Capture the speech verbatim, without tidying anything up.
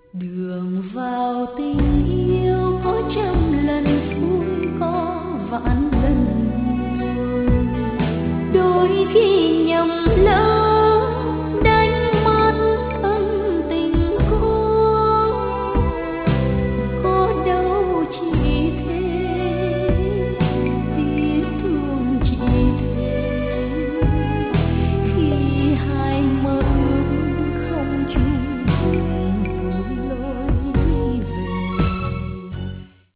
Đường vào tình yêu có trăm lần vui có vạn lần buồn, đôi khi nhầm lẫn